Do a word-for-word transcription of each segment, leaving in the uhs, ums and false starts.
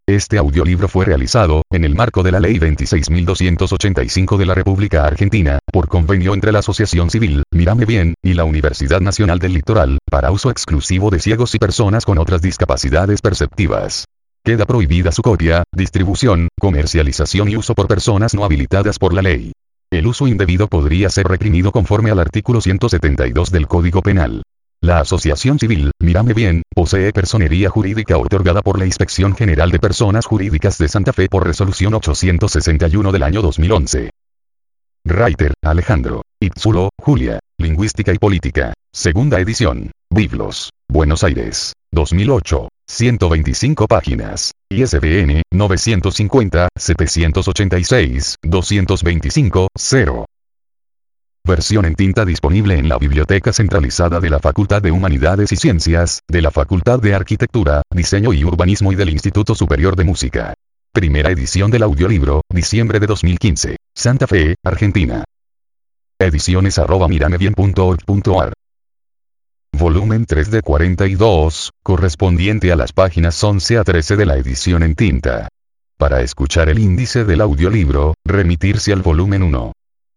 Este audiolibro fue realizado, en el marco de la Ley veintiséis mil doscientos ochenta y cinco de la República Argentina, por convenio entre la Asociación Civil, Mírame Bien, y la Universidad Nacional del Litoral, para uso exclusivo de ciegos y personas con otras discapacidades perceptivas. Queda prohibida su copia, distribución, comercialización y uso por personas no habilitadas por la ley. El uso indebido podría ser reprimido conforme al artículo ciento setenta y dos del Código Penal. La Asociación Civil, Mírame Bien, posee personería jurídica otorgada por la Inspección General de Personas Jurídicas de Santa Fe por resolución ochocientos sesenta y uno del año dos mil once. Reiter, Alejandro. Itzulo, Julia. Lingüística y Política. Segunda edición. Biblos. Buenos Aires. dos mil ocho. ciento veinticinco páginas. I S B N, novecientos cincuenta, setecientos ochenta y seis, doscientos veinticinco, cero. Versión en tinta disponible en la Biblioteca Centralizada de la Facultad de Humanidades y Ciencias, de la Facultad de Arquitectura, Diseño y Urbanismo y del Instituto Superior de Música. Primera edición del audiolibro, diciembre de dos mil quince. Santa Fe, Argentina. Ediciones arroba miramebien punto org punto ar. Volumen tres de cuarenta y dos, correspondiente a las páginas once a trece de la edición en tinta. Para escuchar el índice del audiolibro, remitirse al volumen uno.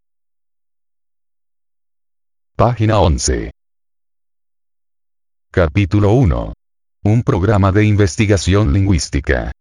Página once. Capítulo uno. Un programa de investigación lingüística.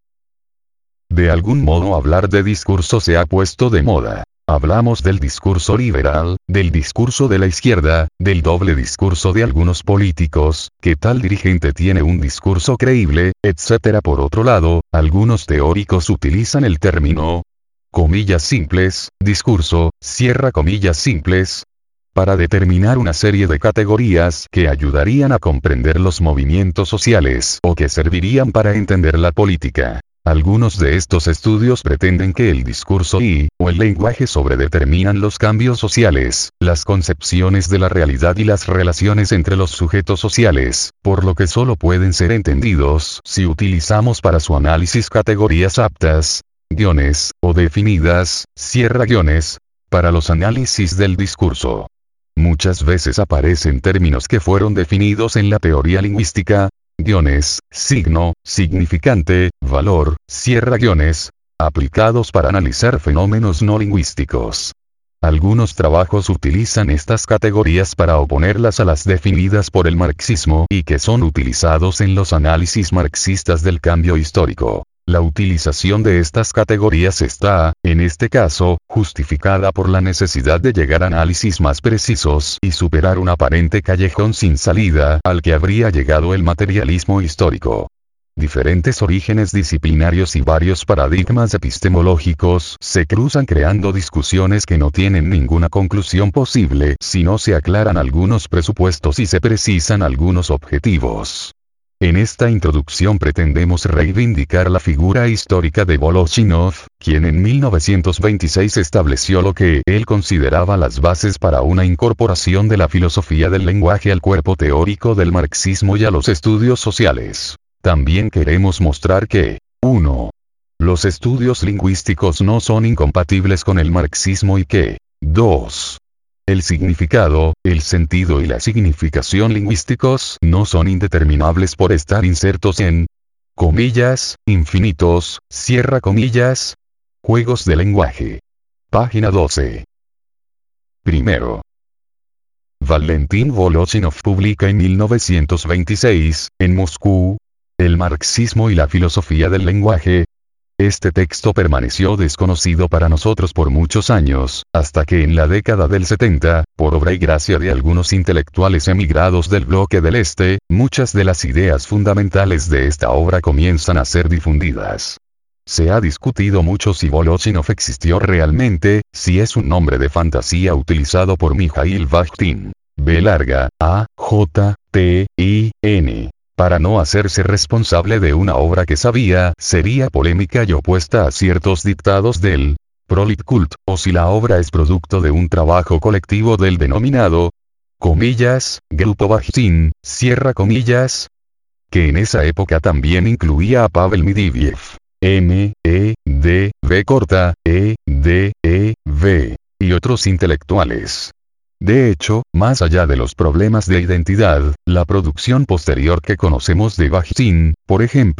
De algún modo hablar de discurso se ha puesto de moda. Hablamos del discurso liberal, del discurso de la izquierda, del doble discurso de algunos políticos, que tal dirigente tiene un discurso creíble, etcétera. Por otro lado, algunos teóricos utilizan el término, comillas simples, discurso, cierra comillas simples, para determinar una serie de categorías que ayudarían a comprender los movimientos sociales o que servirían para entender la política. Algunos de estos estudios pretenden que el discurso y, o el lenguaje sobredeterminan los cambios sociales, las concepciones de la realidad y las relaciones entre los sujetos sociales, por lo que solo pueden ser entendidos si utilizamos para su análisis categorías aptas, guiones, o definidas, cierra guiones, para los análisis del discurso. Muchas veces aparecen términos que fueron definidos en la teoría lingüística, guiones, signo, significante, valor, cierra guiones, aplicados para analizar fenómenos no lingüísticos. Algunos trabajos utilizan estas categorías para oponerlas a las definidas por el marxismo y que son utilizados en los análisis marxistas del cambio histórico. La utilización de estas categorías está, en este caso, justificada por la necesidad de llegar a análisis más precisos y superar un aparente callejón sin salida al que habría llegado el materialismo histórico. Diferentes orígenes disciplinarios y varios paradigmas epistemológicos se cruzan creando discusiones que no tienen ninguna conclusión posible si no se aclaran algunos presupuestos y se precisan algunos objetivos. En esta introducción pretendemos reivindicar la figura histórica de Volochínov, quien en mil novecientos veintiséis estableció lo que él consideraba las bases para una incorporación de la filosofía del lenguaje al cuerpo teórico del marxismo y a los estudios sociales. También queremos mostrar que, uno. Los estudios lingüísticos no son incompatibles con el marxismo y que, dos. El significado, el sentido y la significación lingüísticos no son indeterminables por estar insertos en, comillas, infinitos, cierra comillas, juegos de lenguaje. Página doce. Primero. Valentín Volochínov publica en mil novecientos veintiséis, en Moscú, El marxismo y la filosofía del lenguaje. Este texto permaneció desconocido para nosotros por muchos años, hasta que en la década del setenta, por obra y gracia de algunos intelectuales emigrados del bloque del Este, muchas de las ideas fundamentales de esta obra comienzan a ser difundidas. Se ha discutido mucho si Volochínov existió realmente, si es un nombre de fantasía utilizado por Mijaíl Bakhtin, B larga, A, J, T, I, N. Para no hacerse responsable de una obra que sabía sería polémica y opuesta a ciertos dictados del Politkult, o si la obra es producto de un trabajo colectivo del denominado, comillas, Grupo Bakhtin, cierra comillas, que en esa época también incluía a Pavel Medvedev, M, E, D, V corta, E, D, E, V, y otros intelectuales. De hecho, más allá de los problemas de identidad, la producción posterior que conocemos de Bakhtin, por ejemplo,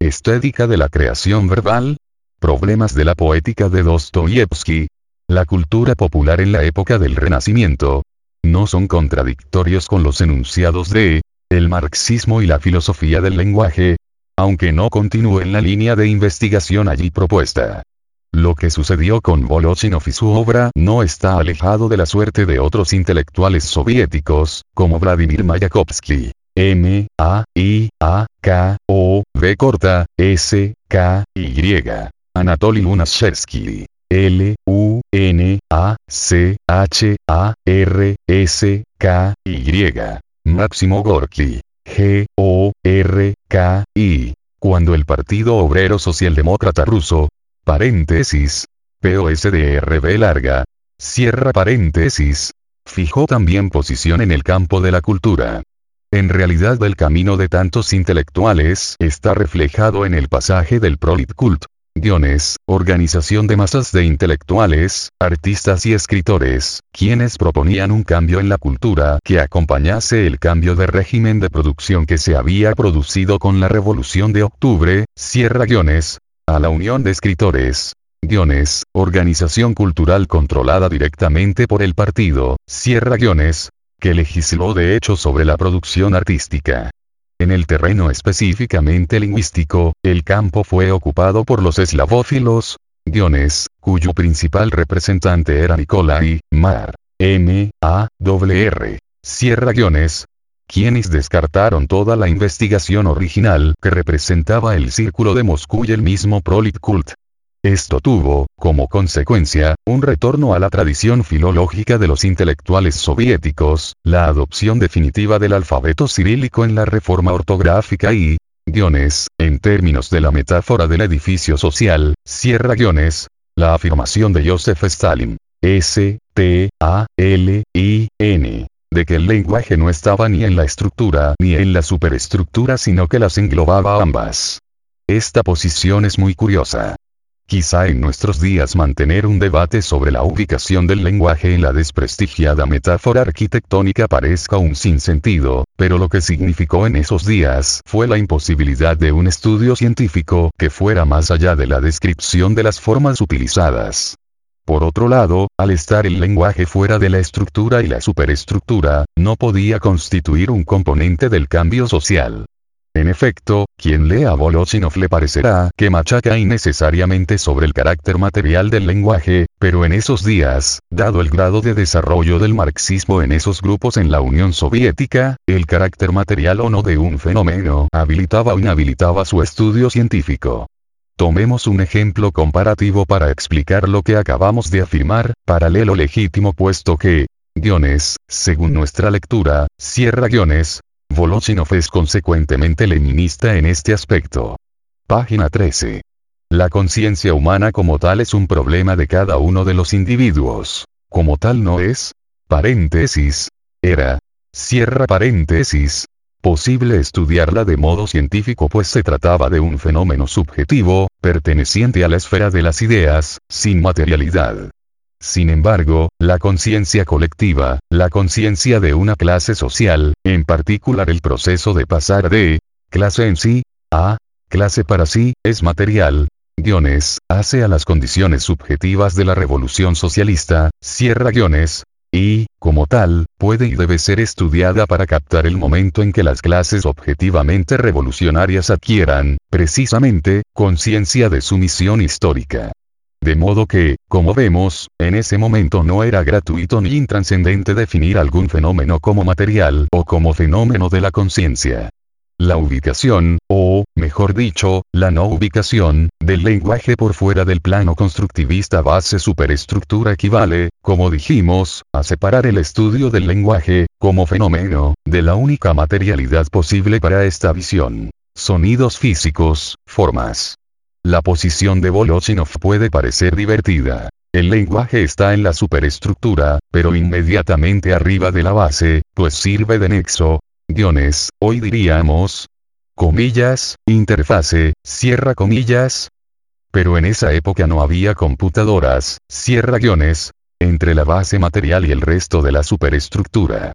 Estética de la creación verbal. Problemas de la poética de Dostoyevsky. La cultura popular en la época del Renacimiento. No son contradictorios con los enunciados de el marxismo y la filosofía del lenguaje, aunque no continúe en la línea de investigación allí propuesta. Lo que sucedió con Volochinov y su obra no está alejado de la suerte de otros intelectuales soviéticos, como Vladimir Mayakovsky, M, A, I, A, K, O, V corta, S, K, Y, Anatoly Lunacharsky, L, U, N, A, C, H, A, R, S, K, Y, Máximo Gorky, G, O, R, K, I. Cuando el Partido Obrero Socialdemócrata Ruso, paréntesis, P O S D R B larga, cierra paréntesis, fijó también posición en el campo de la cultura. En realidad el camino de tantos intelectuales está reflejado en el pasaje del Politkult, guiones, organización de masas de intelectuales, artistas y escritores, quienes proponían un cambio en la cultura que acompañase el cambio de régimen de producción que se había producido con la Revolución de Octubre, cierra guiones, a la Unión de Escritores, guiones, organización cultural controlada directamente por el partido, cierra guiones, que legisló de hecho sobre la producción artística. En el terreno específicamente lingüístico, el campo fue ocupado por los eslavófilos, guiones, cuyo principal representante era Nikolai Mar, M, A, W R, cierra guiones, quienes descartaron toda la investigación original que representaba el Círculo de Moscú y el mismo Politkult. Esto tuvo, como consecuencia, un retorno a la tradición filológica de los intelectuales soviéticos, la adopción definitiva del alfabeto cirílico en la reforma ortográfica y, guiones, en términos de la metáfora del edificio social, cierra guiones, la afirmación de Joseph Stalin, S, T, A, L, I, N, de que el lenguaje no estaba ni en la estructura ni en la superestructura sino que las englobaba ambas. Esta posición es muy curiosa. Quizá en nuestros días mantener un debate sobre la ubicación del lenguaje en la desprestigiada metáfora arquitectónica parezca un sinsentido, pero lo que significó en esos días fue la imposibilidad de un estudio científico que fuera más allá de la descripción de las formas utilizadas. Por otro lado, al estar el lenguaje fuera de la estructura y la superestructura, no podía constituir un componente del cambio social. En efecto, quien lea a Volochinov le parecerá que machaca innecesariamente sobre el carácter material del lenguaje, pero en esos días, dado el grado de desarrollo del marxismo en esos grupos en la Unión Soviética, el carácter material o no de un fenómeno habilitaba o inhabilitaba su estudio científico. Tomemos un ejemplo comparativo para explicar lo que acabamos de afirmar, paralelo legítimo puesto que, guiones, según nuestra lectura, cierra guiones, Volochinov es consecuentemente leninista en este aspecto. Página trece. La conciencia humana como tal es un problema de cada uno de los individuos. Como tal no es, paréntesis, era, cierra paréntesis, posible estudiarla de modo científico pues se trataba de un fenómeno subjetivo, perteneciente a la esfera de las ideas, sin materialidad. Sin embargo, la conciencia colectiva, la conciencia de una clase social, en particular el proceso de pasar de clase en sí a clase para sí, es material, guiones, hace a las condiciones subjetivas de la revolución socialista, cierra guiones, y, como tal, puede y debe ser estudiada para captar el momento en que las clases objetivamente revolucionarias adquieran, precisamente, conciencia de su misión histórica. De modo que, como vemos, en ese momento no era gratuito ni intranscendente definir algún fenómeno como material o como fenómeno de la conciencia. La ubicación, o, mejor dicho, la no ubicación, del lenguaje por fuera del plano constructivista base superestructura equivale, como dijimos, a separar el estudio del lenguaje, como fenómeno, de la única materialidad posible para esta visión. Sonidos físicos, formas. La posición de Volochinov puede parecer divertida. El lenguaje está en la superestructura, pero inmediatamente arriba de la base, pues sirve de nexo, guiones, hoy diríamos, comillas, interfase, cierra comillas. Pero en esa época no había computadoras, cierra guiones, entre la base material y el resto de la superestructura.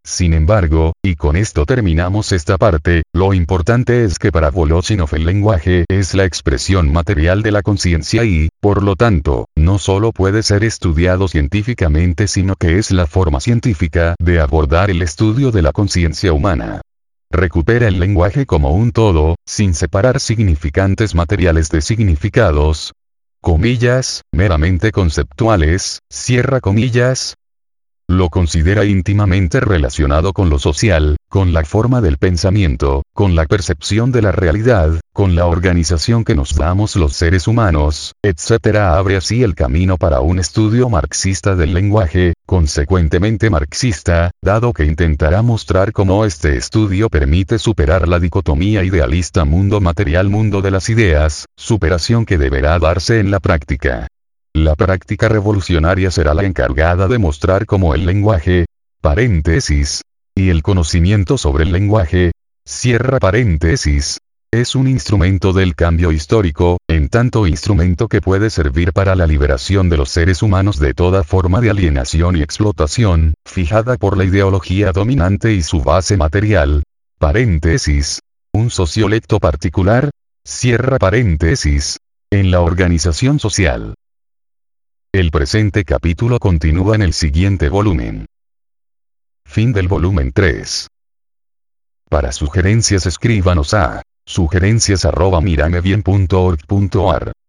Sin embargo, y con esto terminamos esta parte, lo importante es que para Voloshinov el lenguaje es la expresión material de la conciencia y, por lo tanto, no solo puede ser estudiado científicamente sino que es la forma científica de abordar el estudio de la conciencia humana. Recupera el lenguaje como un todo, sin separar significantes materiales de significados, comillas, meramente conceptuales, cierra comillas. Lo considera íntimamente relacionado con lo social, con la forma del pensamiento, con la percepción de la realidad, con la organización que nos damos los seres humanos, etcétera. Abre así el camino para un estudio marxista del lenguaje, consecuentemente marxista, dado que intentará mostrar cómo este estudio permite superar la dicotomía idealista mundo material mundo de las ideas, superación que deberá darse en la práctica. La práctica revolucionaria será la encargada de mostrar cómo el lenguaje, paréntesis, y el conocimiento sobre el lenguaje, cierra paréntesis, es un instrumento del cambio histórico, en tanto instrumento que puede servir para la liberación de los seres humanos de toda forma de alienación y explotación, fijada por la ideología dominante y su base material, paréntesis, un sociolecto particular, cierra paréntesis, en la organización social. El presente capítulo continúa en el siguiente volumen. Fin del volumen tres. Para sugerencias escríbanos a sugerencias arroba miramebien punto org punto ar.